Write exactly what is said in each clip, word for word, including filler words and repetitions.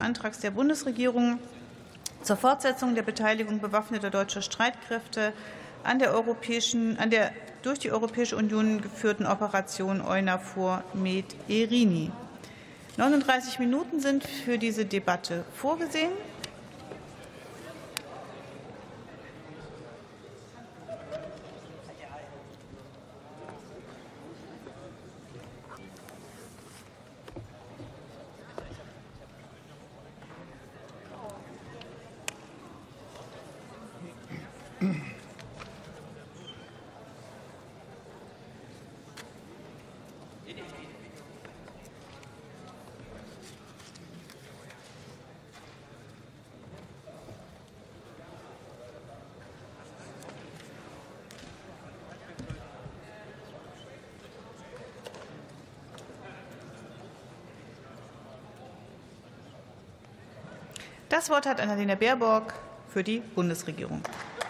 Antrags der Bundesregierung zur Fortsetzung der Beteiligung bewaffneter deutscher Streitkräfte an der, europäischen, an der durch die Europäische Union geführten Operation EUNAVFOR Med Irini. neununddreißig Minuten sind für diese Debatte vorgesehen. Das Wort hat Annalena Baerbock für die Bundesregierung.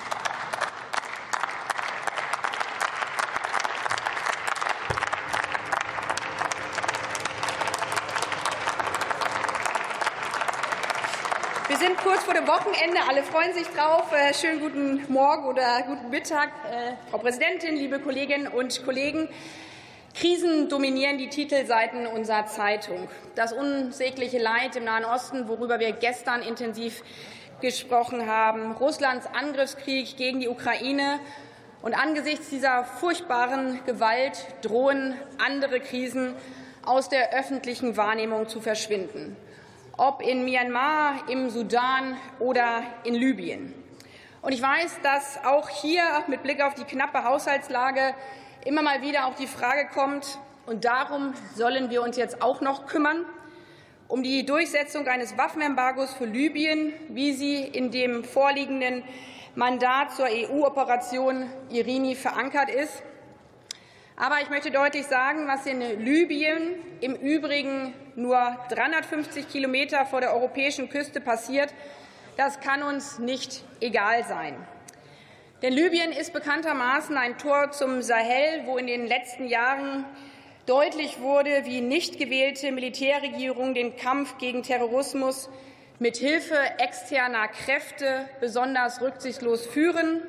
Wir sind kurz vor dem Wochenende. Alle freuen sich drauf. Schönen guten Morgen oder guten Mittag, Frau Präsidentin, liebe Kolleginnen und Kollegen. Krisen dominieren die Titelseiten unserer Zeitung. Das unsägliche Leid im Nahen Osten, worüber wir gestern intensiv gesprochen haben, Russlands Angriffskrieg gegen die Ukraine. Und angesichts dieser furchtbaren Gewalt drohen andere Krisen aus der öffentlichen Wahrnehmung zu verschwinden. Ob in Myanmar, im Sudan oder in Libyen. Und ich weiß, dass auch hier mit Blick auf die knappe Haushaltslage immer mal wieder auch die Frage kommt, und darum sollen wir uns jetzt auch noch kümmern, um die Durchsetzung eines Waffenembargos für Libyen, wie sie in dem vorliegenden Mandat zur E U-Operation Irini verankert ist. Aber ich möchte deutlich sagen, was in Libyen im Übrigen nur dreihundertfünfzig Kilometer vor der europäischen Küste passiert, das kann uns nicht egal sein. Denn Libyen ist bekanntermaßen ein Tor zum Sahel, wo in den letzten Jahren deutlich wurde, wie nicht gewählte Militärregierungen den Kampf gegen Terrorismus mit Hilfe externer Kräfte besonders rücksichtslos führen.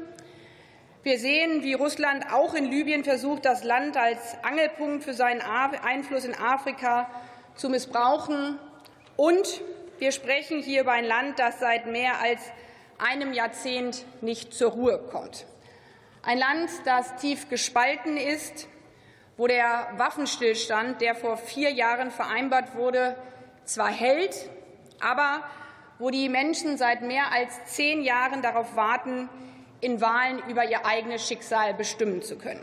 Wir sehen, wie Russland auch in Libyen versucht, das Land als Angelpunkt für seinen Einfluss in Afrika zu missbrauchen. Und wir sprechen hier über ein Land, das seit mehr als einem Jahrzehnt nicht zur Ruhe kommt. Ein Land, das tief gespalten ist, wo der Waffenstillstand, der vor vier Jahren vereinbart wurde, zwar hält, aber wo die Menschen seit mehr als zehn Jahren darauf warten, in Wahlen über ihr eigenes Schicksal bestimmen zu können.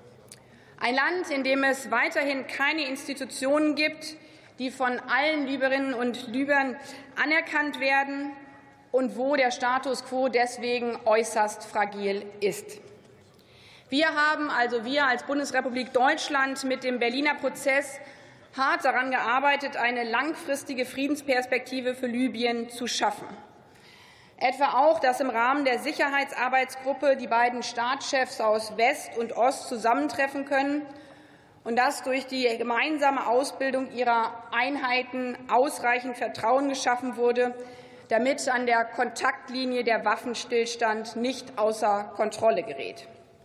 Ein Land, in dem es weiterhin keine Institutionen gibt, die von allen Libyerinnen und Libyern anerkannt werden, und wo der Status quo deswegen äußerst fragil ist. Wir haben, also wir als Bundesrepublik Deutschland, mit dem Berliner Prozess hart daran gearbeitet, eine langfristige Friedensperspektive für Libyen zu schaffen. Etwa auch, dass im Rahmen der Sicherheitsarbeitsgruppe die beiden Staatschefs aus West und Ost zusammentreffen können und dass durch die gemeinsame Ausbildung ihrer Einheiten ausreichend Vertrauen geschaffen wurde, damit an der Kontaktlinie der Waffenstillstand nicht außer Kontrolle gerät.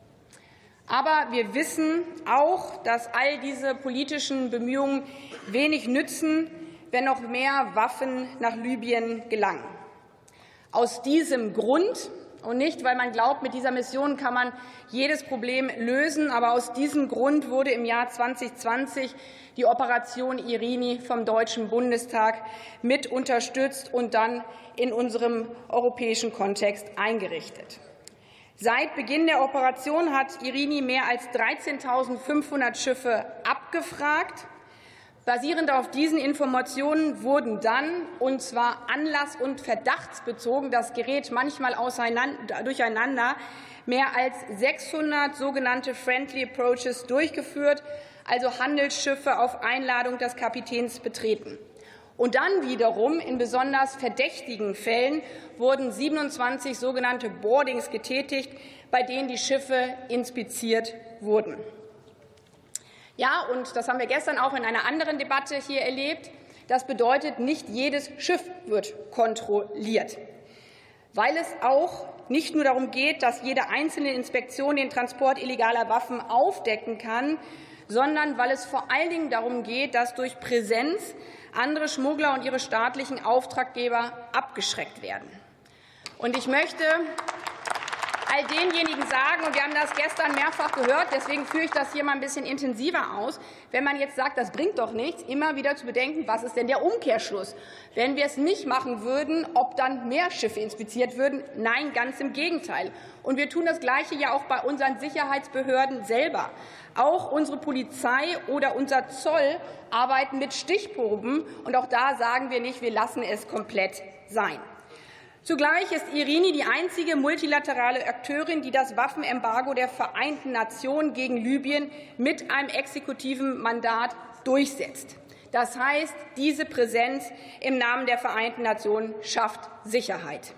Aber wir wissen auch, dass all diese politischen Bemühungen wenig nützen, wenn noch mehr Waffen nach Libyen gelangen. Aus diesem Grund, und nicht, weil man glaubt, mit dieser Mission kann man jedes Problem lösen, aber aus diesem Grund wurde im Jahr zweitausendzwanzig die Operation Irini vom Deutschen Bundestag mit unterstützt und dann in unserem europäischen Kontext eingerichtet. Seit Beginn der Operation hat Irini mehr als dreizehntausendfünfhundert Schiffe abgefragt. Basierend auf diesen Informationen wurden dann, und zwar anlass- und verdachtsbezogen, das gerät manchmal durcheinander, mehr als sechshundert sogenannte Friendly Approaches durchgeführt, also Handelsschiffe auf Einladung des Kapitäns betreten. Und dann wiederum in besonders verdächtigen Fällen wurden siebenundzwanzig sogenannte Boardings getätigt, bei denen die Schiffe inspiziert wurden. Ja, und das haben wir gestern auch in einer anderen Debatte hier erlebt. Das bedeutet, nicht jedes Schiff wird kontrolliert, weil es auch nicht nur darum geht, dass jede einzelne Inspektion den Transport illegaler Waffen aufdecken kann, sondern weil es vor allen Dingen darum geht, dass durch Präsenz andere Schmuggler und ihre staatlichen Auftraggeber abgeschreckt werden. Und ich möchte all denjenigen sagen, und wir haben das gestern mehrfach gehört, deswegen führe ich das hier mal ein bisschen intensiver aus, wenn man jetzt sagt, das bringt doch nichts, immer wieder zu bedenken, was ist denn der Umkehrschluss? Wenn wir es nicht machen würden, ob dann mehr Schiffe inspiziert würden? Nein, ganz im Gegenteil. Und wir tun das Gleiche ja auch bei unseren Sicherheitsbehörden selber. Auch unsere Polizei oder unser Zoll arbeiten mit Stichproben, und auch da sagen wir nicht, wir lassen es komplett sein. Zugleich ist Irini die einzige multilaterale Akteurin, die das Waffenembargo der Vereinten Nationen gegen Libyen mit einem exekutiven Mandat durchsetzt. Das heißt, diese Präsenz im Namen der Vereinten Nationen schafft Sicherheit.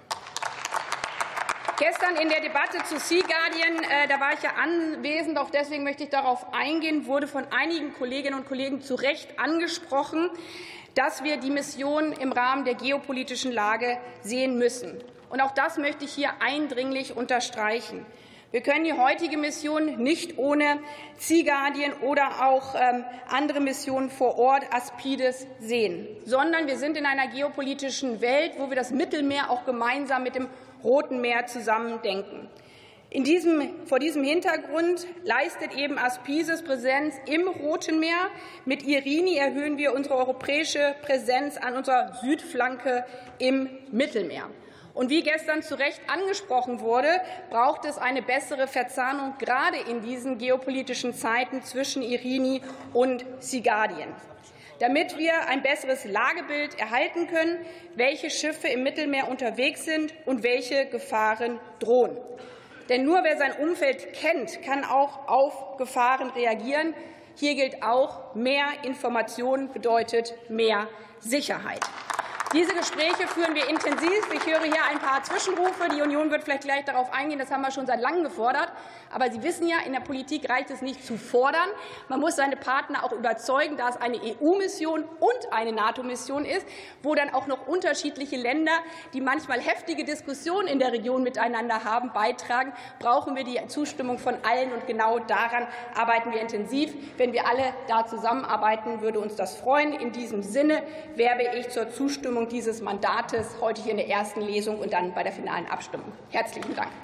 Gestern in der Debatte zu Sea Guardian, äh, da war ich ja anwesend, auch deswegen möchte ich darauf eingehen, wurde von einigen Kolleginnen und Kollegen zu Recht angesprochen, dass wir die Mission im Rahmen der geopolitischen Lage sehen müssen. Und auch das möchte ich hier eindringlich unterstreichen. Wir können die heutige Mission nicht ohne Sea Guardian oder auch ähm, andere Missionen vor Ort, Aspides, sehen, sondern wir sind in einer geopolitischen Welt, wo wir das Mittelmeer auch gemeinsam mit dem Roten Meer zusammen denken. In diesem, vor diesem Hintergrund leistet eben Aspides Präsenz im Roten Meer. Mit Irini erhöhen wir unsere europäische Präsenz an unserer Südflanke im Mittelmeer. Und wie gestern zu Recht angesprochen wurde, braucht es eine bessere Verzahnung gerade in diesen geopolitischen Zeiten zwischen Irini und Sea Guardian, damit wir ein besseres Lagebild erhalten können, welche Schiffe im Mittelmeer unterwegs sind und welche Gefahren drohen. Denn nur wer sein Umfeld kennt, kann auch auf Gefahren reagieren. Hier gilt auch, mehr Information bedeutet mehr Sicherheit. Diese Gespräche führen wir intensiv. Ich höre hier ein paar Zwischenrufe. Die Union wird vielleicht gleich darauf eingehen. Das haben wir schon seit langem gefordert. Aber Sie wissen ja, in der Politik reicht es nicht zu fordern. Man muss seine Partner auch überzeugen, da es eine E U-Mission und eine NATO-Mission ist, wo dann auch noch unterschiedliche Länder, die manchmal heftige Diskussionen in der Region miteinander haben, beitragen, brauchen wir die Zustimmung von allen. Und genau daran arbeiten wir intensiv. Wenn wir alle da zusammenarbeiten, würde uns das freuen. In diesem Sinne werbe ich zur Zustimmung dieses Mandates heute hier in der ersten Lesung und dann bei der finalen Abstimmung. Herzlichen Dank.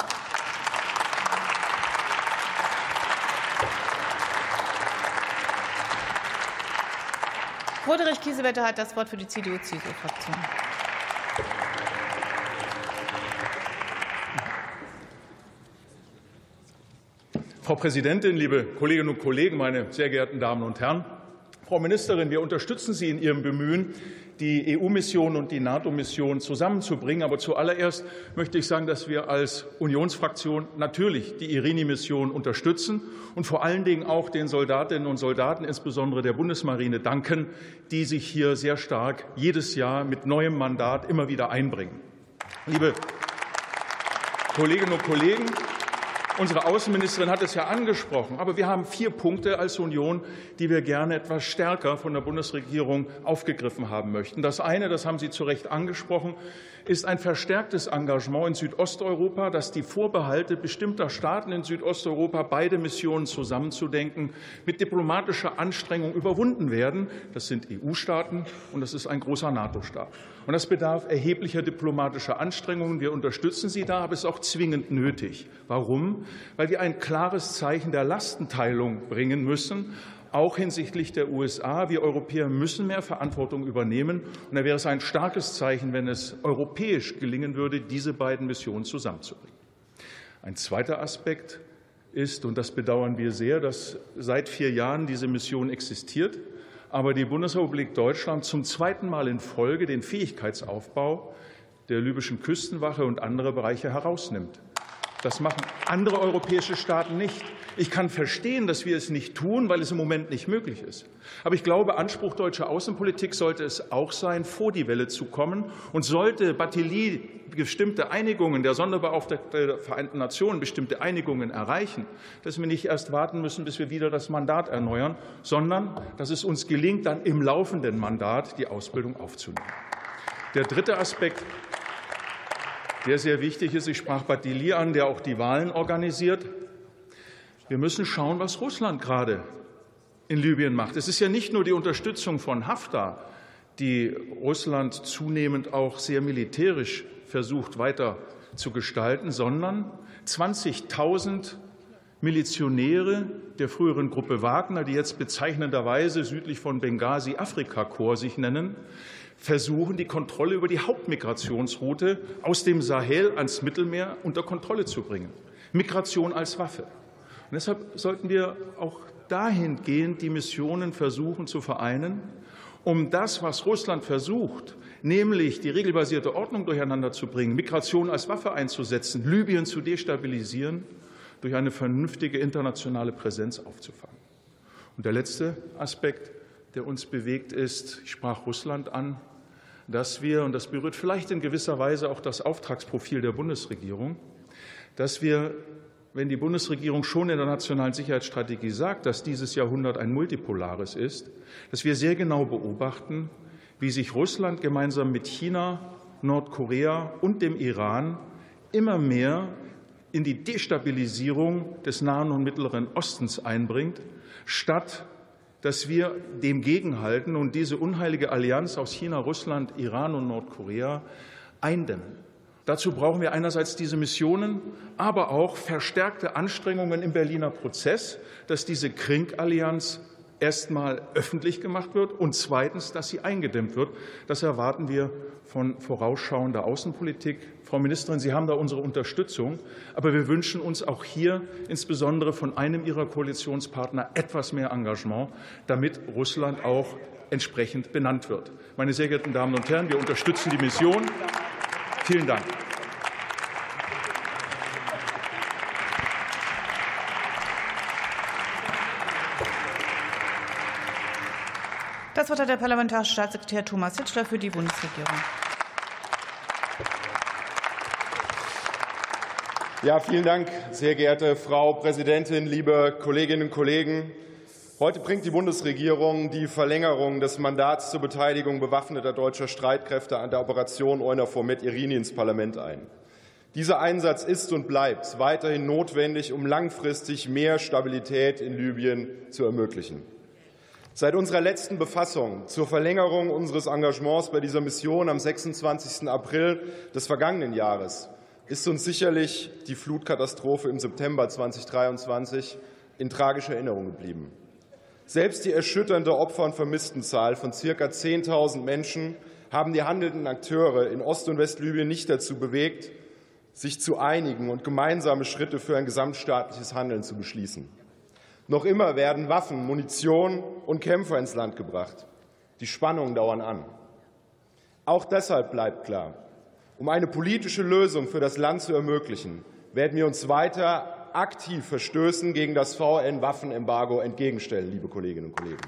Roderich Kiesewetter hat das Wort für die C D U-C S U-Fraktion. Frau Präsidentin, liebe Kolleginnen und Kollegen, meine sehr geehrten Damen und Herren! Frau Ministerin, wir unterstützen Sie in Ihrem Bemühen, die E U-Mission und die NATO-Mission zusammenzubringen. Aber zuallererst möchte ich sagen, dass wir als Unionsfraktion natürlich die Irini-Mission unterstützen und vor allen Dingen auch den Soldatinnen und Soldaten, insbesondere der Bundesmarine, danken, die sich hier sehr stark jedes Jahr mit neuem Mandat immer wieder einbringen. Liebe Kolleginnen und Kollegen, unsere Außenministerin hat es ja angesprochen, aber wir haben vier Punkte als Union, die wir gerne etwas stärker von der Bundesregierung aufgegriffen haben möchten. Das eine, das haben Sie zu Recht angesprochen, ist ein verstärktes Engagement in Südosteuropa, dass die Vorbehalte bestimmter Staaten in Südosteuropa, beide Missionen zusammenzudenken, mit diplomatischer Anstrengung überwunden werden. Das sind E U-Staaten und das ist ein großer NATO-Staat. Und das bedarf erheblicher diplomatischer Anstrengungen. Wir unterstützen sie da, aber es ist auch zwingend nötig. Warum? Weil wir ein klares Zeichen der Lastenteilung bringen müssen, auch hinsichtlich der U S A. Wir Europäer müssen mehr Verantwortung übernehmen. Und da wäre es ein starkes Zeichen, wenn es europäisch gelingen würde, diese beiden Missionen zusammenzubringen. Ein zweiter Aspekt ist, und das bedauern wir sehr, dass seit vier Jahren diese Mission existiert, aber die Bundesrepublik Deutschland zum zweiten Mal in Folge den Fähigkeitsaufbau der libyschen Küstenwache und andere Bereiche herausnimmt. Das machen andere europäische Staaten nicht. Ich kann verstehen, dass wir es nicht tun, weil es im Moment nicht möglich ist. Aber ich glaube, Anspruch deutscher Außenpolitik sollte es auch sein, vor die Welle zu kommen. Und sollte Batelli bestimmte Einigungen, der Sonderbeauftragte der Vereinten Nationen bestimmte Einigungen erreichen, dass wir nicht erst warten müssen, bis wir wieder das Mandat erneuern, sondern dass es uns gelingt, dann im laufenden Mandat die Ausbildung aufzunehmen. Der dritte Aspekt, der sehr wichtig ist, ich sprach Batelli an, der auch die Wahlen organisiert. Wir müssen schauen, was Russland gerade in Libyen macht. Es ist ja nicht nur die Unterstützung von Haftar, die Russland zunehmend auch sehr militärisch versucht weiter zu gestalten, sondern zwanzigtausend Milizionäre der früheren Gruppe Wagner, die jetzt bezeichnenderweise südlich von Benghazi Afrikakorps sich nennen, versuchen, die Kontrolle über die Hauptmigrationsroute aus dem Sahel ans Mittelmeer unter Kontrolle zu bringen. Migration als Waffe. Und deshalb sollten wir auch dahingehend die Missionen versuchen zu vereinen, um das, was Russland versucht, nämlich die regelbasierte Ordnung durcheinander zu bringen, Migration als Waffe einzusetzen, Libyen zu destabilisieren, durch eine vernünftige internationale Präsenz aufzufangen. Und der letzte Aspekt, der uns bewegt, ist, ich sprach Russland an, dass wir, und das berührt vielleicht in gewisser Weise auch das Auftragsprofil der Bundesregierung, dass wir, wenn die Bundesregierung schon in der nationalen Sicherheitsstrategie sagt, dass dieses Jahrhundert ein multipolares ist, dass wir sehr genau beobachten, wie sich Russland gemeinsam mit China, Nordkorea und dem Iran immer mehr in die Destabilisierung des Nahen und Mittleren Ostens einbringt, statt dass wir dem gegenhalten und diese unheilige Allianz aus China, Russland, Iran und Nordkorea eindämmen. Dazu brauchen wir einerseits diese Missionen, aber auch verstärkte Anstrengungen im Berliner Prozess, dass diese Krim-Allianz erst mal öffentlich gemacht wird und zweitens, dass sie eingedämmt wird. Das erwarten wir von vorausschauender Außenpolitik. Frau Ministerin, Sie haben da unsere Unterstützung. Aber wir wünschen uns auch hier insbesondere von einem Ihrer Koalitionspartner etwas mehr Engagement, damit Russland auch entsprechend benannt wird. Meine sehr geehrten Damen und Herren, wir unterstützen die Mission. Vielen Dank. Das Wort hat der Parlamentarische Staatssekretär Thomas Hitzschler für die Bundesregierung. Ja, vielen Dank, sehr geehrte Frau Präsidentin, liebe Kolleginnen und Kollegen. Heute bringt die Bundesregierung die Verlängerung des Mandats zur Beteiligung bewaffneter deutscher Streitkräfte an der Operation EUNAVFOR Med Irini ins Parlament ein. Dieser Einsatz ist und bleibt weiterhin notwendig, um langfristig mehr Stabilität in Libyen zu ermöglichen. Seit unserer letzten Befassung zur Verlängerung unseres Engagements bei dieser Mission am sechsundzwanzigsten April des vergangenen Jahres ist uns sicherlich die Flutkatastrophe im September zweitausenddreiundzwanzig in tragischer Erinnerung geblieben. Selbst die erschütternde Opfer- und Vermisstenzahl von circa zehntausend Menschen haben die handelnden Akteure in Ost- und Westlibyen nicht dazu bewegt, sich zu einigen und gemeinsame Schritte für ein gesamtstaatliches Handeln zu beschließen. Noch immer werden Waffen, Munition und Kämpfer ins Land gebracht. Die Spannungen dauern an. Auch deshalb bleibt klar, um eine politische Lösung für das Land zu ermöglichen, werden wir uns weiter aktiv Verstößen gegen das V N-Waffenembargo entgegenstellen, liebe Kolleginnen und Kollegen.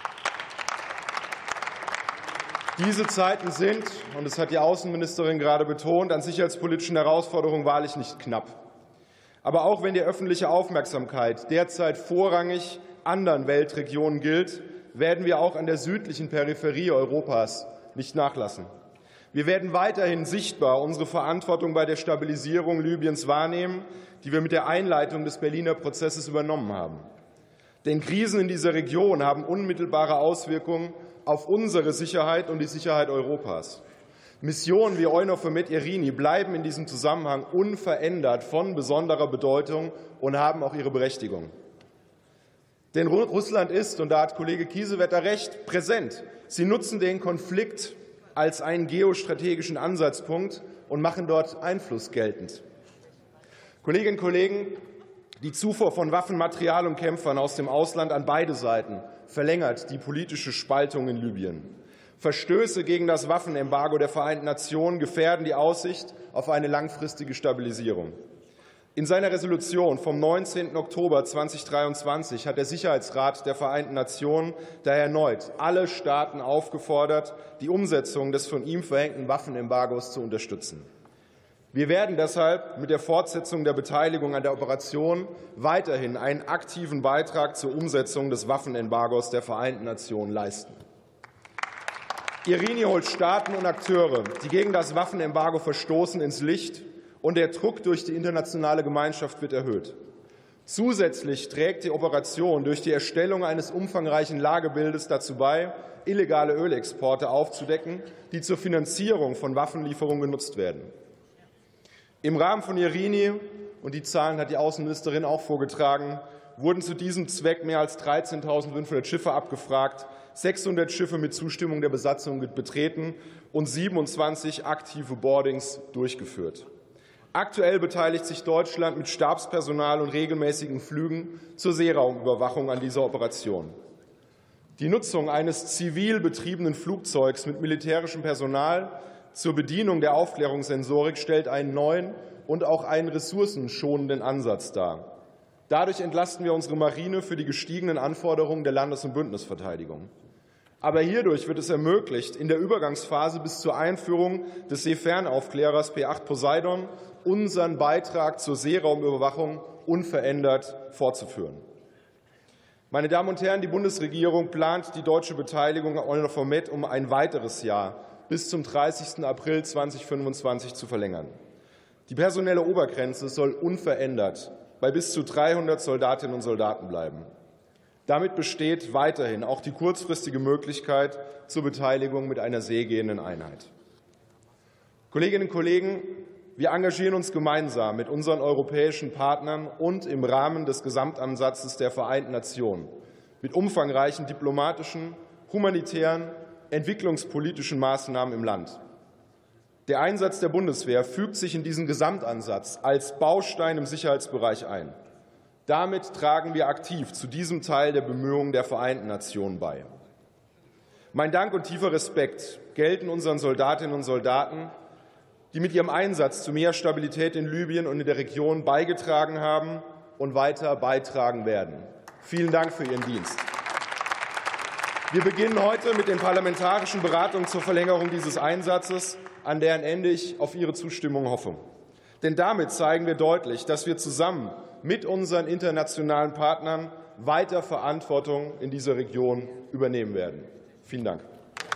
Diese Zeiten sind, und das hat die Außenministerin gerade betont, an sicherheitspolitischen Herausforderungen wahrlich nicht knapp. Aber auch wenn die öffentliche Aufmerksamkeit derzeit vorrangig anderen Weltregionen gilt, werden wir auch an der südlichen Peripherie Europas nicht nachlassen. Wir werden weiterhin sichtbar unsere Verantwortung bei der Stabilisierung Libyens wahrnehmen, die wir mit der Einleitung des Berliner Prozesses übernommen haben. Denn Krisen in dieser Region haben unmittelbare Auswirkungen auf unsere Sicherheit und die Sicherheit Europas. Missionen wie EUNAVFOR Med Irini bleiben in diesem Zusammenhang unverändert von besonderer Bedeutung und haben auch ihre Berechtigung. Denn Russland ist, und da hat Kollege Kiesewetter recht, präsent. Sie nutzen den Konflikt als einen geostrategischen Ansatzpunkt und machen dort Einfluss geltend. Kolleginnen und Kollegen, die Zufuhr von Waffen, Material und Kämpfern aus dem Ausland an beide Seiten verlängert die politische Spaltung in Libyen. Verstöße gegen das Waffenembargo der Vereinten Nationen gefährden die Aussicht auf eine langfristige Stabilisierung. In seiner Resolution vom neunzehnten Oktober zweitausenddreiundzwanzig hat der Sicherheitsrat der Vereinten Nationen daher erneut alle Staaten aufgefordert, die Umsetzung des von ihm verhängten Waffenembargos zu unterstützen. Wir werden deshalb mit der Fortsetzung der Beteiligung an der Operation weiterhin einen aktiven Beitrag zur Umsetzung des Waffenembargos der Vereinten Nationen leisten. Irini holt Staaten und Akteure, die gegen das Waffenembargo verstoßen, ins Licht, und der Druck durch die internationale Gemeinschaft wird erhöht. Zusätzlich trägt die Operation durch die Erstellung eines umfangreichen Lagebildes dazu bei, illegale Ölexporte aufzudecken, die zur Finanzierung von Waffenlieferungen genutzt werden. Im Rahmen von Irini, und die Zahlen hat die Außenministerin auch vorgetragen, wurden zu diesem Zweck mehr als dreizehntausendfünfhundert Schiffe abgefragt, sechshundert Schiffe mit Zustimmung der Besatzung betreten und siebenundzwanzig aktive Boardings durchgeführt. Aktuell beteiligt sich Deutschland mit Stabspersonal und regelmäßigen Flügen zur Seeraumüberwachung an dieser Operation. Die Nutzung eines zivil betriebenen Flugzeugs mit militärischem Personal zur Bedienung der Aufklärungssensorik stellt einen neuen und auch einen ressourcenschonenden Ansatz dar. Dadurch entlasten wir unsere Marine für die gestiegenen Anforderungen der Landes- und Bündnisverteidigung. Aber hierdurch wird es ermöglicht, in der Übergangsphase bis zur Einführung des Seefernaufklärers P acht Poseidon unseren Beitrag zur Seeraumüberwachung unverändert fortzuführen. Meine Damen und Herren, die Bundesregierung plant die deutsche Beteiligung an EUNAVFOR Med um ein weiteres Jahr bis zum dreißigsten April zweitausendfünfundzwanzig zu verlängern. Die personelle Obergrenze soll unverändert bei bis zu dreihundert Soldatinnen und Soldaten bleiben. Damit besteht weiterhin auch die kurzfristige Möglichkeit zur Beteiligung mit einer seegehenden Einheit. Kolleginnen und Kollegen, wir engagieren uns gemeinsam mit unseren europäischen Partnern und im Rahmen des Gesamtansatzes der Vereinten Nationen mit umfangreichen diplomatischen, humanitären, entwicklungspolitischen Maßnahmen im Land. Der Einsatz der Bundeswehr fügt sich in diesen Gesamtansatz als Baustein im Sicherheitsbereich ein. Damit tragen wir aktiv zu diesem Teil der Bemühungen der Vereinten Nationen bei. Mein Dank und tiefer Respekt gelten unseren Soldatinnen und Soldaten, die mit ihrem Einsatz zu mehr Stabilität in Libyen und in der Region beigetragen haben und weiter beitragen werden. Vielen Dank für Ihren Dienst. Wir beginnen heute mit den parlamentarischen Beratungen zur Verlängerung dieses Einsatzes, an deren Ende ich auf Ihre Zustimmung hoffe. Denn damit zeigen wir deutlich, dass wir zusammen mit unseren internationalen Partnern weiter Verantwortung in dieser Region übernehmen werden. Vielen Dank.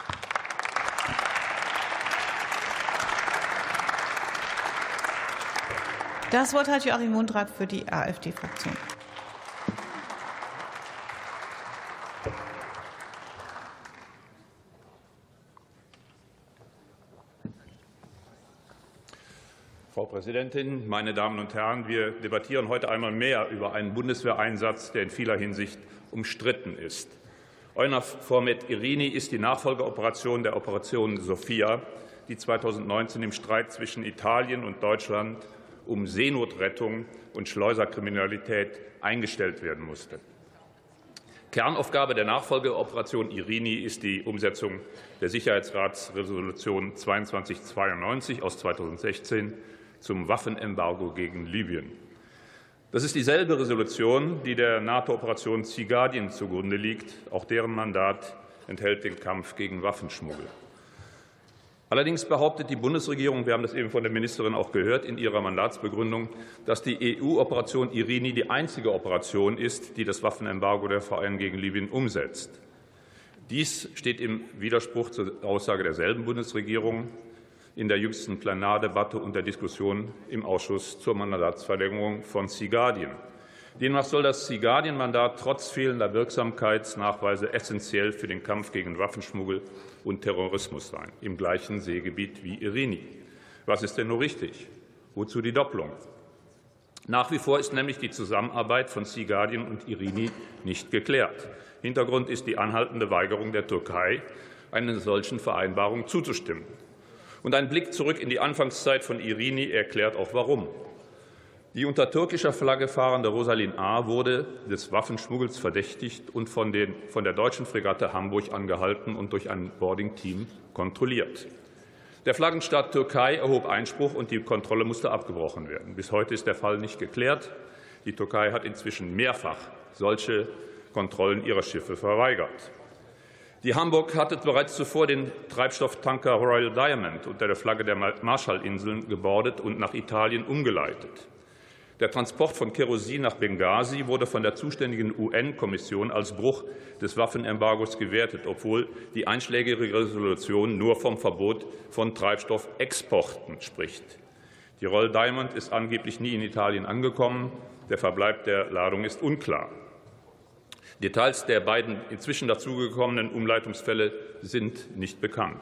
Das Wort hat Joachim Mundrath für die AfD-Fraktion. Frau Präsidentin, meine Damen und Herren! Wir debattieren heute einmal mehr über einen Bundeswehreinsatz, der in vieler Hinsicht umstritten ist. EUNAVFOR Med Irini ist die Nachfolgeoperation der Operation Sophia, die zweitausendneunzehn im Streit zwischen Italien und Deutschland um Seenotrettung und Schleuserkriminalität eingestellt werden musste. Kernaufgabe der Nachfolgeoperation Irini ist die Umsetzung der Sicherheitsratsresolution zweiundzwanzig zweiundneunzig aus zweitausendsechzehn zum Waffenembargo gegen Libyen. Das ist dieselbe Resolution, die der NATO-Operation Sea Guardian zugrunde liegt. Auch deren Mandat enthält den Kampf gegen Waffenschmuggel. Allerdings behauptet die Bundesregierung, wir haben das eben von der Ministerin auch gehört, in ihrer Mandatsbegründung, dass die E U-Operation Irini die einzige Operation ist, die das Waffenembargo der Verein gegen Libyen umsetzt. Dies steht im Widerspruch zur Aussage derselben Bundesregierung in der jüngsten Plenardebatte und der Diskussion im Ausschuss zur Mandatsverlängerung von Sea Guardian. Demnach soll das Sea Guardian-Mandat trotz fehlender Wirksamkeitsnachweise essentiell für den Kampf gegen Waffenschmuggel und Terrorismus sein, im gleichen Seegebiet wie Irini. Was ist denn nur richtig? Wozu die Doppelung? Nach wie vor ist nämlich die Zusammenarbeit von Sea Guardian und Irini nicht geklärt. Hintergrund ist die anhaltende Weigerung der Türkei, einer solchen Vereinbarung zuzustimmen. Und ein Blick zurück in die Anfangszeit von Irini erklärt auch warum. Die unter türkischer Flagge fahrende Rosalin A. wurde des Waffenschmuggels verdächtigt und von, den, von der deutschen Fregatte Hamburg angehalten und durch ein Boarding-Team kontrolliert. Der Flaggenstaat Türkei erhob Einspruch, und die Kontrolle musste abgebrochen werden. Bis heute ist der Fall nicht geklärt. Die Türkei hat inzwischen mehrfach solche Kontrollen ihrer Schiffe verweigert. Die Hamburg hatte bereits zuvor den Treibstofftanker Royal Diamond unter der Flagge der Marshallinseln gebordet und nach Italien umgeleitet. Der Transport von Kerosin nach Benghazi wurde von der zuständigen U N-Kommission als Bruch des Waffenembargos gewertet, obwohl die einschlägige Resolution nur vom Verbot von Treibstoffexporten spricht. Die Royal Diamond ist angeblich nie in Italien angekommen. Der Verbleib der Ladung ist unklar. Details der beiden inzwischen dazugekommenen Umleitungsfälle sind nicht bekannt.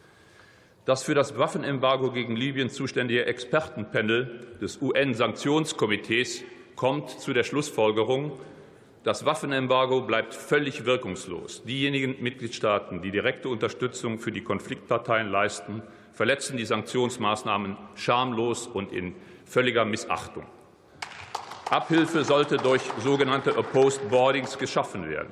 Das für das Waffenembargo gegen Libyen zuständige Expertenpanel des U N-Sanktionskomitees kommt zu der Schlussfolgerung, das Waffenembargo bleibt völlig wirkungslos. Diejenigen Mitgliedstaaten, die direkte Unterstützung für die Konfliktparteien leisten, verletzen die Sanktionsmaßnahmen schamlos und in völliger Missachtung. Abhilfe sollte durch sogenannte Opposed Boardings geschaffen werden.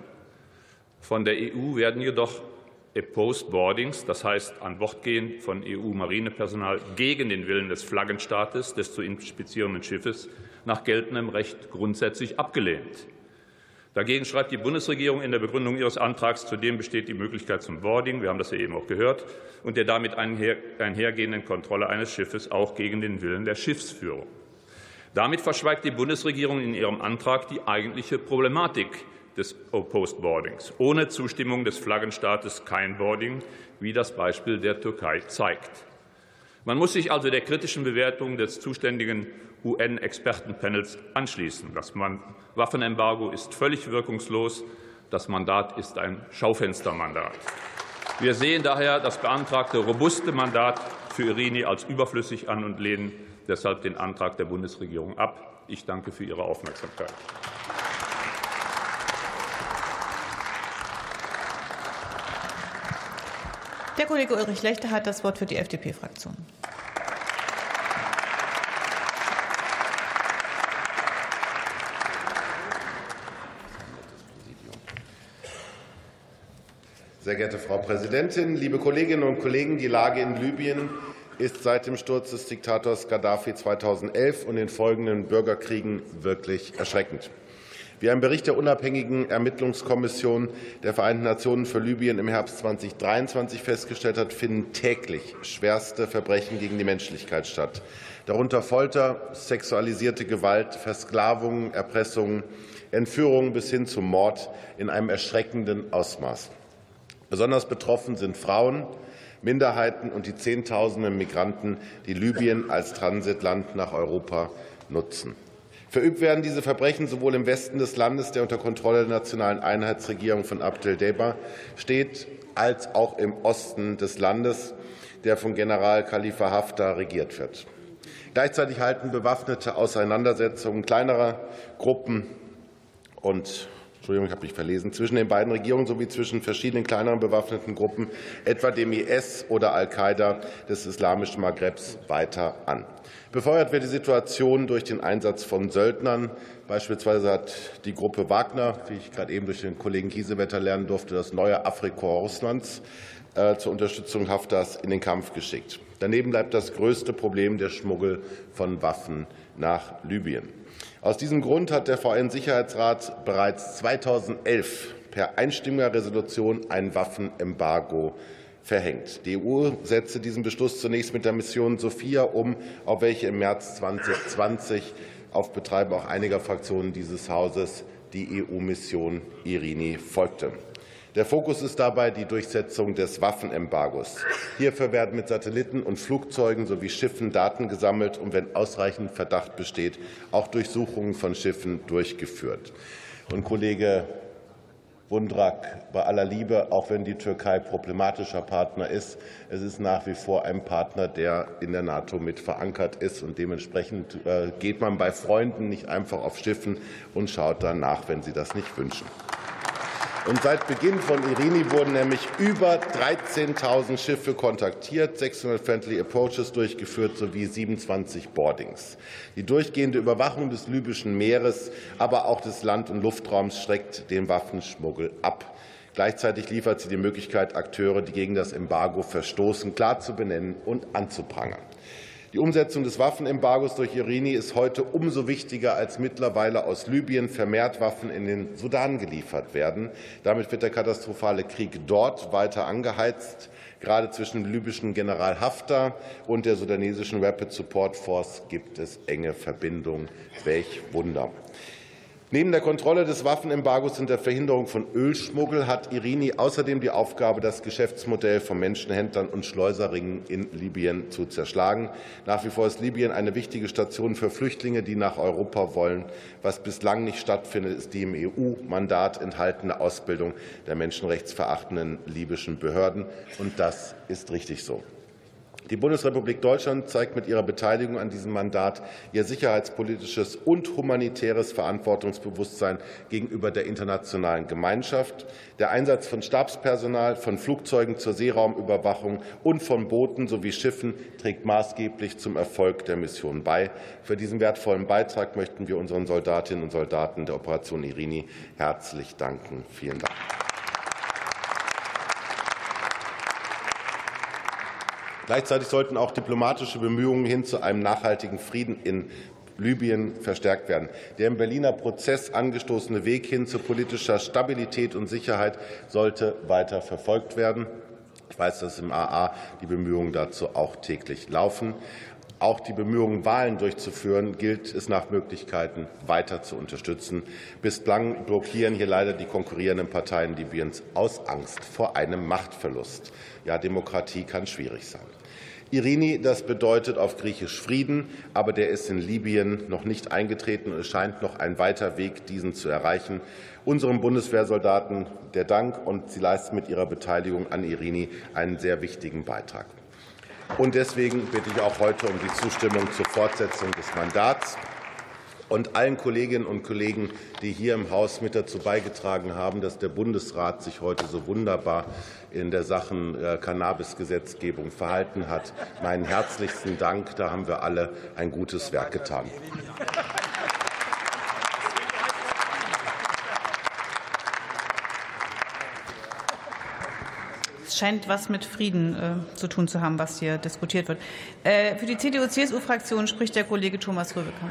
Von der E U werden jedoch Opposed Boardings, das heißt an Bord gehen von E U-Marinepersonal gegen den Willen des Flaggenstaates des zu inspizierenden Schiffes, nach geltendem Recht grundsätzlich abgelehnt. Dagegen schreibt die Bundesregierung in der Begründung ihres Antrags, zudem besteht die Möglichkeit zum Boarding, wir haben das ja eben auch gehört, und der damit einhergehenden Kontrolle eines Schiffes auch gegen den Willen der Schiffsführung. Damit verschweigt die Bundesregierung in ihrem Antrag die eigentliche Problematik des Opposed Boardings. Ohne Zustimmung des Flaggenstaates kein Boarding, wie das Beispiel der Türkei zeigt. Man muss sich also der kritischen Bewertung des zuständigen U N-Expertenpanels anschließen. Das Waffenembargo ist völlig wirkungslos. Das Mandat ist ein Schaufenstermandat. Wir sehen daher das beantragte robuste Mandat für Irini als überflüssig an und lehnen deshalb den Antrag der Bundesregierung ab. Ich danke für Ihre Aufmerksamkeit. Der Kollege Ulrich Lechte hat das Wort für die F D P-Fraktion. Sehr geehrte Frau Präsidentin, liebe Kolleginnen und Kollegen! Die Lage in Libyen ist seit dem Sturz des Diktators Gaddafi zweitausendelf und den folgenden Bürgerkriegen wirklich erschreckend. Wie ein Bericht der unabhängigen Ermittlungskommission der Vereinten Nationen für Libyen im Herbst zweitausenddreiundzwanzig festgestellt hat, finden täglich schwerste Verbrechen gegen die Menschlichkeit statt, darunter Folter, sexualisierte Gewalt, Versklavungen, Erpressungen, Entführungen bis hin zum Mord in einem erschreckenden Ausmaß. Besonders betroffen sind Frauen, Minderheiten und die Zehntausenden Migranten, die Libyen als Transitland nach Europa nutzen. Verübt werden diese Verbrechen sowohl im Westen des Landes, der unter Kontrolle der nationalen Einheitsregierung von Abdel Deba steht, als auch im Osten des Landes, der von General Khalifa Haftar regiert wird. Gleichzeitig halten bewaffnete Auseinandersetzungen kleinerer Gruppen und Entschuldigung, ich habe mich verlesen, zwischen den beiden Regierungen sowie zwischen verschiedenen kleineren bewaffneten Gruppen, etwa dem I S oder Al-Qaida des islamischen Maghrebs, weiter an. Befeuert wird die Situation durch den Einsatz von Söldnern. Beispielsweise hat die Gruppe Wagner, wie ich gerade eben durch den Kollegen Kiesewetter lernen durfte, das neue Afrikorps Russlands äh, zur Unterstützung Haftars in den Kampf geschickt. Daneben bleibt das größte Problem der Schmuggel von Waffen nach Libyen. Aus diesem Grund hat der V N-Sicherheitsrat bereits zweitausendelf per einstimmiger Resolution ein Waffenembargo verhängt. Die E U setzte diesen Beschluss zunächst mit der Mission Sophia um, auf welche im März zweitausendzwanzig auf Betreiben auch einiger Fraktionen dieses Hauses die E U-Mission Irini folgte. Der Fokus ist dabei die Durchsetzung des Waffenembargos. Hierfür werden mit Satelliten und Flugzeugen sowie Schiffen Daten gesammelt und, wenn ausreichend Verdacht besteht, auch Durchsuchungen von Schiffen durchgeführt. Und Kollege Vondrak, bei aller Liebe, auch wenn die Türkei problematischer Partner ist, es ist nach wie vor ein Partner, der in der NATO mit verankert ist. Und dementsprechend geht man bei Freunden nicht einfach auf Schiffen und schaut dann nach, wenn sie das nicht wünschen. Und seit Beginn von Irini wurden nämlich über dreizehntausend Schiffe kontaktiert, sechshundert Friendly Approaches durchgeführt sowie siebenundzwanzig Boardings. Die durchgehende Überwachung des libyschen Meeres, aber auch des Land- und Luftraums schreckt den Waffenschmuggel ab. Gleichzeitig liefert sie die Möglichkeit, Akteure, die gegen das Embargo verstoßen, klar zu benennen und anzuprangern. Die Umsetzung des Waffenembargos durch Irini ist heute umso wichtiger, als mittlerweile aus Libyen vermehrt Waffen in den Sudan geliefert werden. Damit wird der katastrophale Krieg dort weiter angeheizt. Gerade zwischen dem libyschen General Haftar und der sudanesischen Rapid Support Force gibt es enge Verbindungen. Welch Wunder! Neben der Kontrolle des Waffenembargos und der Verhinderung von Ölschmuggel hat Irini außerdem die Aufgabe, das Geschäftsmodell von Menschenhändlern und Schleuserringen in Libyen zu zerschlagen. Nach wie vor ist Libyen eine wichtige Station für Flüchtlinge, die nach Europa wollen. Was bislang nicht stattfindet, ist die im E U-Mandat enthaltene Ausbildung der menschenrechtsverachtenden libyschen Behörden. Und das ist richtig so. Die Bundesrepublik Deutschland zeigt mit ihrer Beteiligung an diesem Mandat ihr sicherheitspolitisches und humanitäres Verantwortungsbewusstsein gegenüber der internationalen Gemeinschaft. Der Einsatz von Stabspersonal, von Flugzeugen zur Seeraumüberwachung und von Booten sowie Schiffen trägt maßgeblich zum Erfolg der Mission bei. Für diesen wertvollen Beitrag möchten wir unseren Soldatinnen und Soldaten der Operation Irini herzlich danken. Vielen Dank. Gleichzeitig sollten auch diplomatische Bemühungen hin zu einem nachhaltigen Frieden in Libyen verstärkt werden. Der im Berliner Prozess angestoßene Weg hin zu politischer Stabilität und Sicherheit sollte weiter verfolgt werden. Ich weiß, dass im A A die Bemühungen dazu auch täglich laufen. Auch die Bemühungen, Wahlen durchzuführen, gilt es nach Möglichkeiten weiter zu unterstützen. Bislang blockieren hier leider die konkurrierenden Parteien Libyens aus Angst vor einem Machtverlust. Ja, Demokratie kann schwierig sein. Irini, das bedeutet auf Griechisch Frieden, aber der ist in Libyen noch nicht eingetreten und es scheint noch ein weiter Weg, diesen zu erreichen. Unseren Bundeswehrsoldaten der Dank, und sie leisten mit ihrer Beteiligung an Irini einen sehr wichtigen Beitrag. Und deswegen bitte ich auch heute um die Zustimmung zur Fortsetzung des Mandats. Und allen Kolleginnen und Kollegen, die hier im Haus mit dazu beigetragen haben, dass der Bundesrat sich heute so wunderbar in der Sachen Cannabis-Gesetzgebung verhalten hat, meinen herzlichsten Dank. Da haben wir alle ein gutes Werk getan. Es scheint was mit Frieden äh, zu tun zu haben, was hier diskutiert wird. Äh, für die C D U C S U-Fraktion spricht der Kollege Thomas Röweker.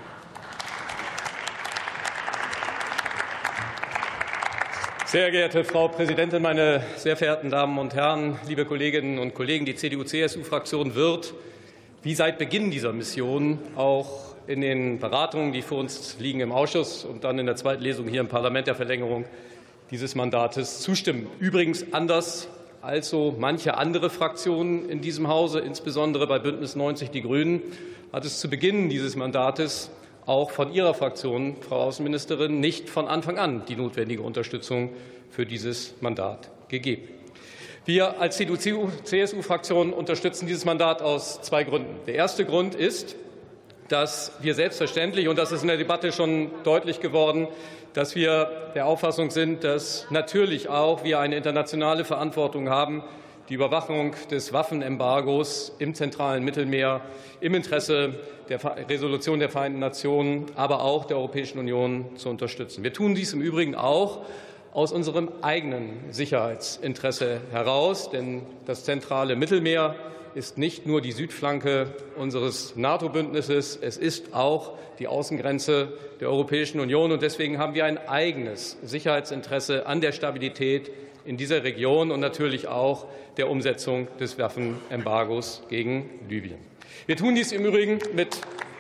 Sehr geehrte Frau Präsidentin, meine sehr verehrten Damen und Herren, liebe Kolleginnen und Kollegen! Die C D U C S U-Fraktion wird, wie seit Beginn dieser Mission, auch in den Beratungen, die vor uns liegen im Ausschuss und dann in der zweiten Lesung hier im Parlament, der Verlängerung dieses Mandates zustimmen. Übrigens anders als so manche andere Fraktionen in diesem Hause, insbesondere bei Bündnis neunzig Die Grünen, hat es zu Beginn dieses Mandates auch von Ihrer Fraktion, Frau Außenministerin, nicht von Anfang an die notwendige Unterstützung für dieses Mandat gegeben. Wir als C D U C S U-Fraktion unterstützen dieses Mandat aus zwei Gründen. Der erste Grund ist, dass wir selbstverständlich, und das ist in der Debatte schon deutlich geworden, dass wir der Auffassung sind, dass natürlich auch wir eine internationale Verantwortung haben, die Überwachung des Waffenembargos im zentralen Mittelmeer im Interesse der Resolution der Vereinten Nationen, aber auch der Europäischen Union zu unterstützen. Wir tun dies im Übrigen auch aus unserem eigenen Sicherheitsinteresse heraus, denn das zentrale Mittelmeer ist nicht nur die Südflanke unseres NATO-Bündnisses, es ist auch die Außengrenze der Europäischen Union. Und deswegen haben wir ein eigenes Sicherheitsinteresse an der Stabilität in dieser Region und natürlich auch der Umsetzung des Waffenembargos gegen Libyen. Wir tun dies im Übrigen mit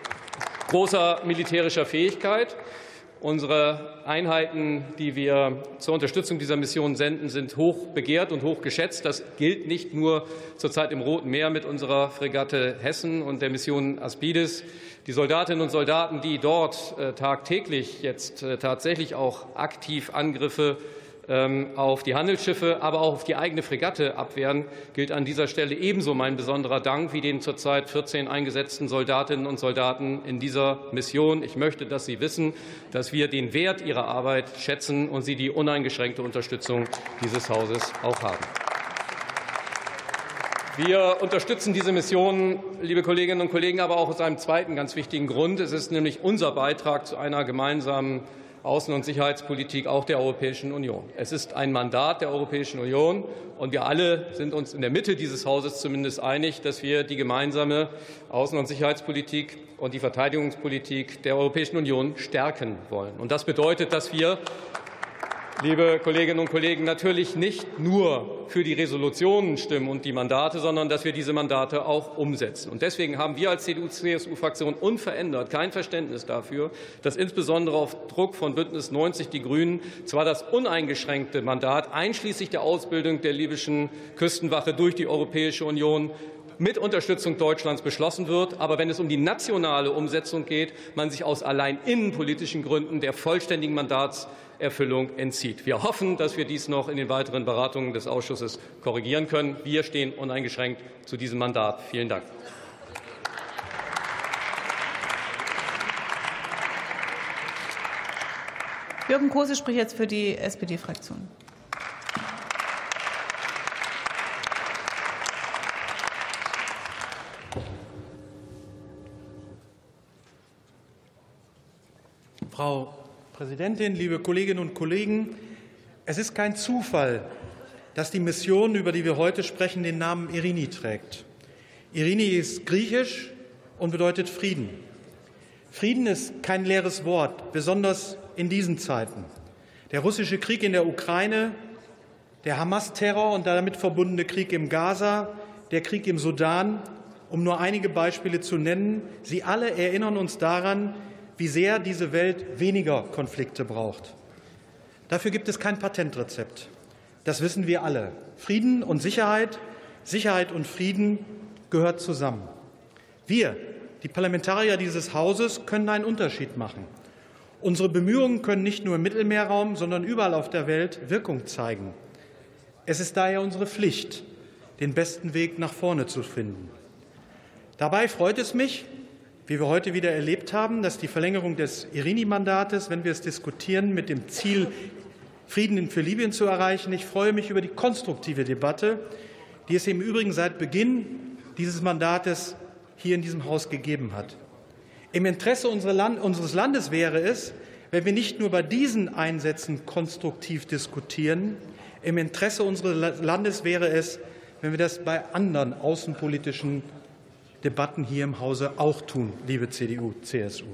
großer militärischer Fähigkeit. Unsere Einheiten, die wir zur Unterstützung dieser Mission senden, sind hoch begehrt und hoch geschätzt. Das gilt nicht nur zurzeit im Roten Meer mit unserer Fregatte Hessen und der Mission Aspides. Die Soldatinnen und Soldaten, die dort tagtäglich jetzt tatsächlich auch aktiv Angriffe auf die Handelsschiffe, aber auch auf die eigene Fregatte abwehren, gilt an dieser Stelle ebenso mein besonderer Dank wie den zurzeit vierzehn eingesetzten Soldatinnen und Soldaten in dieser Mission. Ich möchte, dass Sie wissen, dass wir den Wert Ihrer Arbeit schätzen und Sie die uneingeschränkte Unterstützung dieses Hauses auch haben. Wir unterstützen diese Mission, liebe Kolleginnen und Kollegen, aber auch aus einem zweiten ganz wichtigen Grund. Es ist nämlich unser Beitrag zu einer gemeinsamen Außen- und Sicherheitspolitik auch der Europäischen Union. Es ist ein Mandat der Europäischen Union, und wir alle sind uns in der Mitte dieses Hauses zumindest einig, dass wir die gemeinsame Außen- und Sicherheitspolitik und die Verteidigungspolitik der Europäischen Union stärken wollen. Und das bedeutet, dass wir, liebe Kolleginnen und Kollegen, natürlich nicht nur für die Resolutionen stimmen und die Mandate, sondern dass wir diese Mandate auch umsetzen. Und deswegen haben wir als C D U C S U-Fraktion unverändert kein Verständnis dafür, dass insbesondere auf Druck von Bündnis neunzig Die Grünen zwar das uneingeschränkte Mandat einschließlich der Ausbildung der libyschen Küstenwache durch die Europäische Union mit Unterstützung Deutschlands beschlossen wird, aber wenn es um die nationale Umsetzung geht, man sich aus allein innenpolitischen Gründen der vollständigen Mandatserfüllung entzieht. Wir hoffen, dass wir dies noch in den weiteren Beratungen des Ausschusses korrigieren können. Wir stehen uneingeschränkt zu diesem Mandat. Vielen Dank. Jürgen Kose spricht jetzt für die S P D-Fraktion. Frau Präsidentin, liebe Kolleginnen und Kollegen! Es ist kein Zufall, dass die Mission, über die wir heute sprechen, den Namen Irini trägt. Irini ist griechisch und bedeutet Frieden. Frieden ist kein leeres Wort, besonders in diesen Zeiten. Der russische Krieg in der Ukraine, der Hamas-Terror und der damit verbundene Krieg im Gaza, der Krieg im Sudan, um nur einige Beispiele zu nennen, sie alle erinnern uns daran, wie sehr diese Welt weniger Konflikte braucht. Dafür gibt es kein Patentrezept. Das wissen wir alle. Frieden und Sicherheit, Sicherheit und Frieden gehört zusammen. Wir, die Parlamentarier dieses Hauses, können einen Unterschied machen. Unsere Bemühungen können nicht nur im Mittelmeerraum, sondern überall auf der Welt Wirkung zeigen. Es ist daher unsere Pflicht, den besten Weg nach vorne zu finden. Dabei freut es mich, wie wir heute wieder erlebt haben, dass die Verlängerung des Irini-Mandates, wenn wir es diskutieren, mit dem Ziel, Frieden für Libyen zu erreichen. Ich freue mich über die konstruktive Debatte, die es im Übrigen seit Beginn dieses Mandates hier in diesem Haus gegeben hat. Im Interesse unseres Landes wäre es, wenn wir nicht nur bei diesen Einsätzen konstruktiv diskutieren. Im Interesse unseres Landes wäre es, wenn wir das bei anderen außenpolitischen Debatten hier im Hause auch tun, liebe C D U, C S U.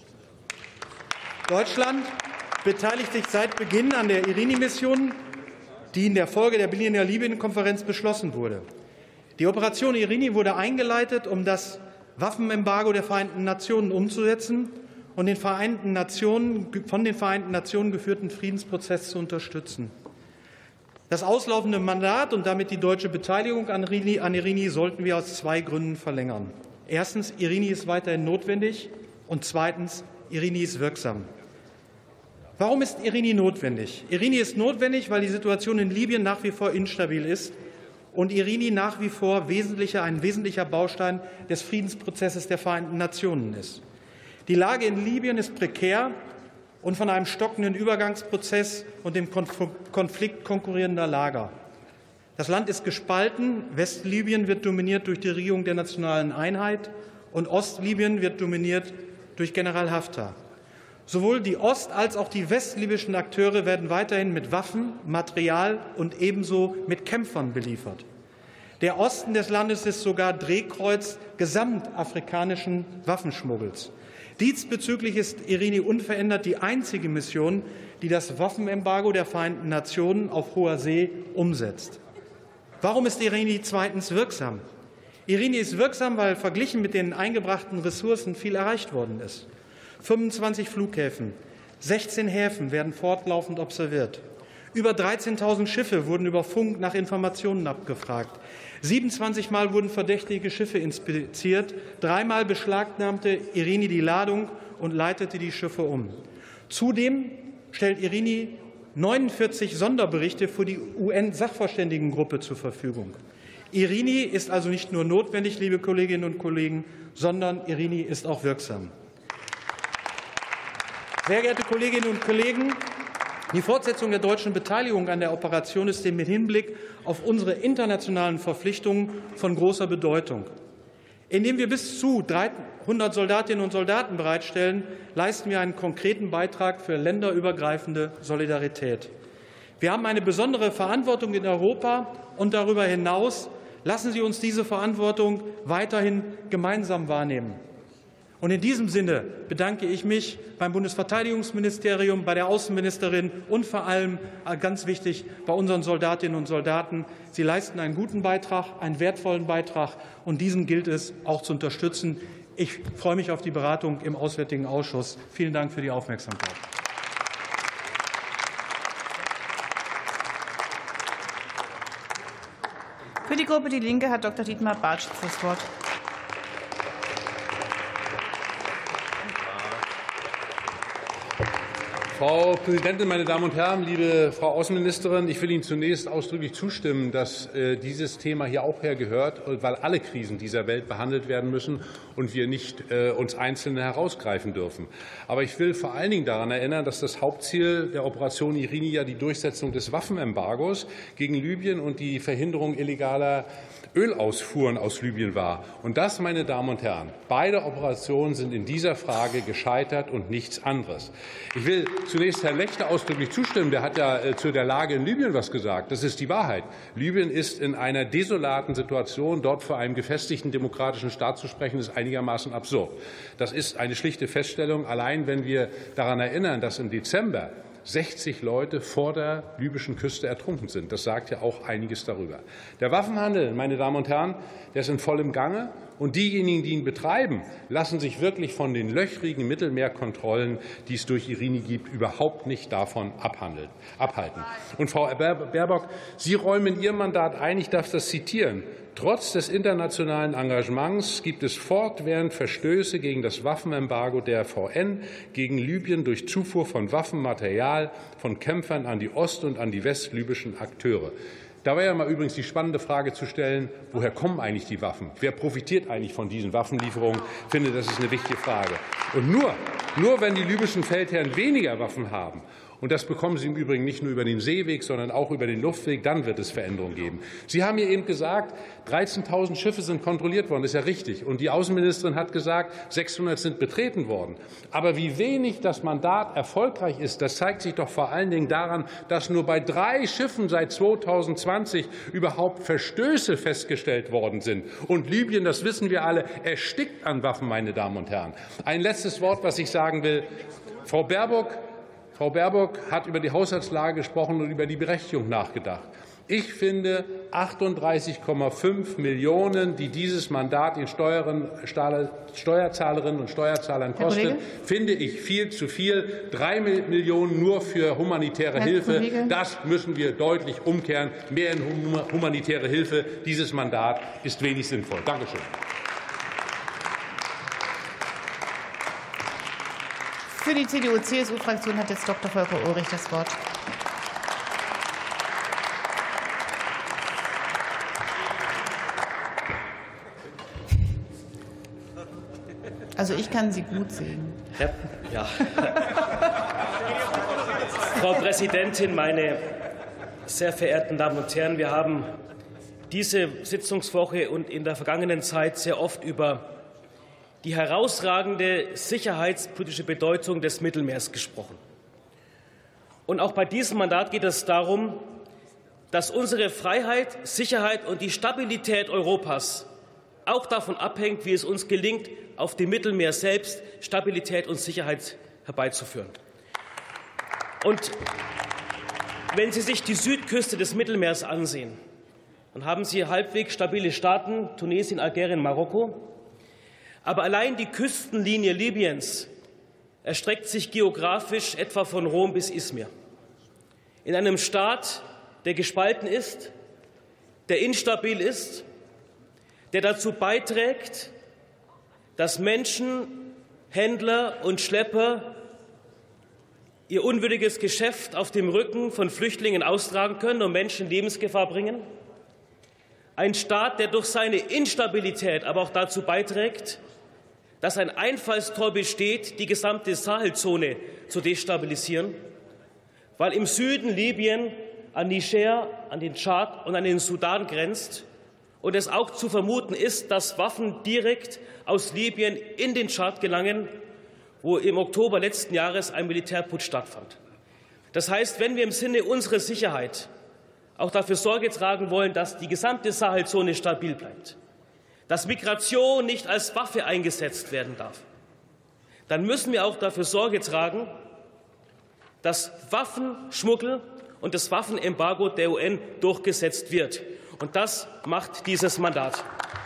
Deutschland beteiligt sich seit Beginn an der Irini-Mission, die in der Folge der Berliner Libyen-Konferenz beschlossen wurde. Die Operation Irini wurde eingeleitet, um das Waffenembargo der Vereinten Nationen umzusetzen und den Vereinten Nationen, von den Vereinten Nationen geführten Friedensprozess zu unterstützen. Das auslaufende Mandat und damit die deutsche Beteiligung an Irini sollten wir aus zwei Gründen verlängern. Erstens, Irini ist weiterhin notwendig, und zweitens, Irini ist wirksam. Warum ist Irini notwendig? Irini ist notwendig, weil die Situation in Libyen nach wie vor instabil ist und Irini nach wie vor wesentlicher, ein wesentlicher Baustein des Friedensprozesses der Vereinten Nationen ist. Die Lage in Libyen ist prekär und von einem stockenden Übergangsprozess und dem Konflikt konkurrierender Lager. Das Land ist gespalten. Westlibyen wird dominiert durch die Regierung der nationalen Einheit und Ostlibyen wird dominiert durch General Haftar. Sowohl die ost- als auch die westlibyschen Akteure werden weiterhin mit Waffen, Material und ebenso mit Kämpfern beliefert. Der Osten des Landes ist sogar Drehkreuz gesamtafrikanischen Waffenschmuggels. Diesbezüglich ist Irini unverändert die einzige Mission, die das Waffenembargo der Vereinten Nationen auf hoher See umsetzt. Warum ist Irini zweitens wirksam? Irini ist wirksam, weil verglichen mit den eingebrachten Ressourcen viel erreicht worden ist. fünfundzwanzig Flughäfen, sechzehn Häfen werden fortlaufend observiert. Über dreizehntausend Schiffe wurden über Funk nach Informationen abgefragt. siebenundzwanzig Mal wurden verdächtige Schiffe inspiziert. Dreimal beschlagnahmte Irini die Ladung und leitete die Schiffe um. Zudem stellt Irini neunundvierzig Sonderberichte für die U N-Sachverständigengruppe zur Verfügung. Irini ist also nicht nur notwendig, liebe Kolleginnen und Kollegen, sondern Irini ist auch wirksam. Sehr geehrte Kolleginnen und Kollegen, die Fortsetzung der deutschen Beteiligung an der Operation ist mit Hinblick auf unsere internationalen Verpflichtungen von großer Bedeutung. Indem wir bis zu dreihundert Soldatinnen und Soldaten bereitstellen, leisten wir einen konkreten Beitrag für länderübergreifende Solidarität. Wir haben eine besondere Verantwortung in Europa und darüber hinaus. Lassen Sie uns diese Verantwortung weiterhin gemeinsam wahrnehmen. Und in diesem Sinne bedanke ich mich beim Bundesverteidigungsministerium, bei der Außenministerin und vor allem, ganz wichtig, bei unseren Soldatinnen und Soldaten. Sie leisten einen guten Beitrag, einen wertvollen Beitrag, und diesen gilt es auch zu unterstützen. Ich freue mich auf die Beratung im Auswärtigen Ausschuss. Vielen Dank für die Aufmerksamkeit. Für die Gruppe Die Linke hat Doktor Dietmar Bartsch das Wort. Frau Präsidentin, meine Damen und Herren, liebe Frau Außenministerin! Ich will Ihnen zunächst ausdrücklich zustimmen, dass äh, dieses Thema hier auch hergehört, weil alle Krisen dieser Welt behandelt werden müssen und wir nicht äh, uns Einzelne herausgreifen dürfen. Aber ich will vor allen Dingen daran erinnern, dass das Hauptziel der Operation Irini ja die Durchsetzung des Waffenembargos gegen Libyen und die Verhinderung illegaler Ölausfuhren aus Libyen war. Und das, meine Damen und Herren, beide Operationen sind in dieser Frage gescheitert und nichts anderes. Ich will zunächst Herrn Lechter ausdrücklich zustimmen. Der hat ja äh, zu der Lage in Libyen was gesagt. Das ist die Wahrheit. Libyen ist in einer desolaten Situation. Dort vor einem gefestigten demokratischen Staat zu sprechen, ist einigermaßen absurd. Das ist eine schlichte Feststellung. Allein wenn wir daran erinnern, dass im Dezember sechzig Leute vor der libyschen Küste ertrunken sind. Das sagt ja auch einiges darüber. Der Waffenhandel, meine Damen und Herren, der ist in vollem Gange. Und diejenigen, die ihn betreiben, lassen sich wirklich von den löchrigen Mittelmeerkontrollen, die es durch Irini gibt, überhaupt nicht davon abhandeln, abhalten. Und Frau Baerbock, Sie räumen in Ihrem Mandat ein, ich darf das zitieren: Trotz des internationalen Engagements gibt es fortwährend Verstöße gegen das Waffenembargo der V N gegen Libyen durch Zufuhr von Waffenmaterial von Kämpfern an die ost- und an die westlibyschen Akteure. Da wäre ja mal übrigens die spannende Frage zu stellen, woher kommen eigentlich die Waffen? Wer profitiert eigentlich von diesen Waffenlieferungen? Ich finde, das ist eine wichtige Frage. Und nur, nur wenn die libyschen Feldherren weniger Waffen haben, und das bekommen sie im Übrigen nicht nur über den Seeweg, sondern auch über den Luftweg, dann wird es Veränderungen geben. Sie haben ja eben gesagt, dreizehntausend Schiffe sind kontrolliert worden. Das ist ja richtig. Und die Außenministerin hat gesagt, sechshundert sind betreten worden. Aber wie wenig das Mandat erfolgreich ist, das zeigt sich doch vor allen Dingen daran, dass nur bei drei Schiffen seit zweitausendzwanzig überhaupt Verstöße festgestellt worden sind. Und Libyen, das wissen wir alle, erstickt an Waffen, meine Damen und Herren. Ein letztes Wort, was ich sagen will. Frau Baerbock, Frau Baerbock hat über die Haushaltslage gesprochen und über die Berechtigung nachgedacht. Ich finde, achtunddreißig Komma fünf Millionen, die dieses Mandat den Steuerzahlerinnen und Steuerzahlern kostet, finde ich viel zu viel. Drei Millionen nur für humanitäre Herr Hilfe. Kollege. Das müssen wir deutlich umkehren. Mehr in humanitäre Hilfe. Dieses Mandat ist wenig sinnvoll. Dankeschön. Für die C D U C S U-Fraktion hat jetzt Doktor Volker Ulrich das Wort. Also ich kann Sie gut sehen. Ja. Frau Präsidentin, meine sehr verehrten Damen und Herren! Wir haben diese Sitzungswoche und in der vergangenen Zeit sehr oft über die herausragende sicherheitspolitische Bedeutung des Mittelmeers gesprochen. Und auch bei diesem Mandat geht es darum, dass unsere Freiheit, Sicherheit und die Stabilität Europas auch davon abhängt, wie es uns gelingt, auf dem Mittelmeer selbst Stabilität und Sicherheit herbeizuführen. Und wenn Sie sich die Südküste des Mittelmeers ansehen, dann haben Sie halbwegs stabile Staaten, Tunesien, Algerien, Marokko. Aber allein die Küstenlinie Libyens erstreckt sich geografisch etwa von Rom bis Izmir. In einem Staat, der gespalten ist, der instabil ist, der dazu beiträgt, dass Menschen, Händler und Schlepper ihr unwürdiges Geschäft auf dem Rücken von Flüchtlingen austragen können und Menschen in Lebensgefahr bringen. Ein Staat, der durch seine Instabilität aber auch dazu beiträgt, dass ein Einfallstor besteht, die gesamte Sahelzone zu destabilisieren, weil im Süden Libyen an Niger, an den Tschad und an den Sudan grenzt und es auch zu vermuten ist, dass Waffen direkt aus Libyen in den Tschad gelangen, wo im Oktober letzten Jahres ein Militärputsch stattfand. Das heißt, wenn wir im Sinne unserer Sicherheit auch dafür Sorge tragen wollen, dass die gesamte Sahelzone stabil bleibt, dass Migration nicht als Waffe eingesetzt werden darf, dann müssen wir auch dafür Sorge tragen, dass Waffenschmuggel und das Waffenembargo der U N durchgesetzt wird. Und das macht dieses Mandat.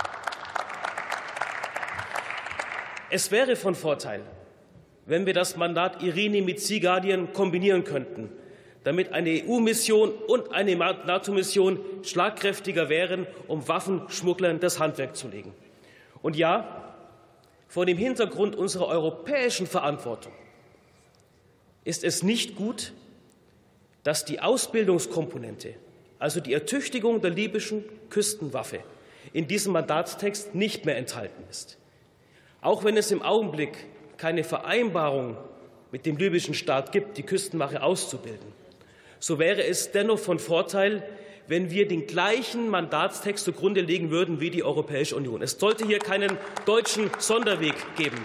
Es wäre von Vorteil, wenn wir das Mandat Irini mit Sea Guardian kombinieren könnten, damit eine E U-Mission und eine NATO-Mission schlagkräftiger wären, um Waffenschmugglern das Handwerk zu legen. Und ja, vor dem Hintergrund unserer europäischen Verantwortung ist es nicht gut, dass die Ausbildungskomponente, also die Ertüchtigung der libyschen Küstenwaffe, in diesem Mandatstext nicht mehr enthalten ist. Auch wenn es im Augenblick keine Vereinbarung mit dem libyschen Staat gibt, die Küstenwache auszubilden, so wäre es dennoch von Vorteil, wenn wir den gleichen Mandatstext zugrunde legen würden wie die Europäische Union. Es sollte hier keinen deutschen Sonderweg geben.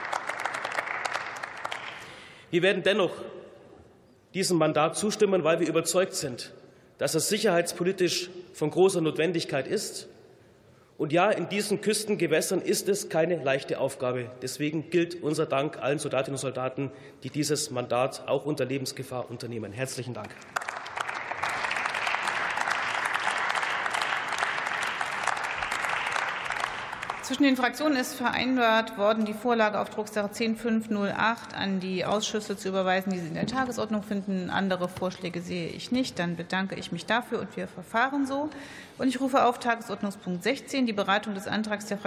Wir werden dennoch diesem Mandat zustimmen, weil wir überzeugt sind, dass es sicherheitspolitisch von großer Notwendigkeit ist. Und ja, in diesen Küstengewässern ist es keine leichte Aufgabe. Deswegen gilt unser Dank allen Soldatinnen und Soldaten, die dieses Mandat auch unter Lebensgefahr unternehmen. Herzlichen Dank. Zwischen den Fraktionen ist vereinbart worden, die Vorlage auf Drucksache zehn fünf null acht an die Ausschüsse zu überweisen, die Sie in der Tagesordnung finden. Andere Vorschläge sehe ich nicht. Dann bedanke ich mich dafür, und wir verfahren so. Und ich rufe auf Tagesordnungspunkt sechzehn, die Beratung des Antrags der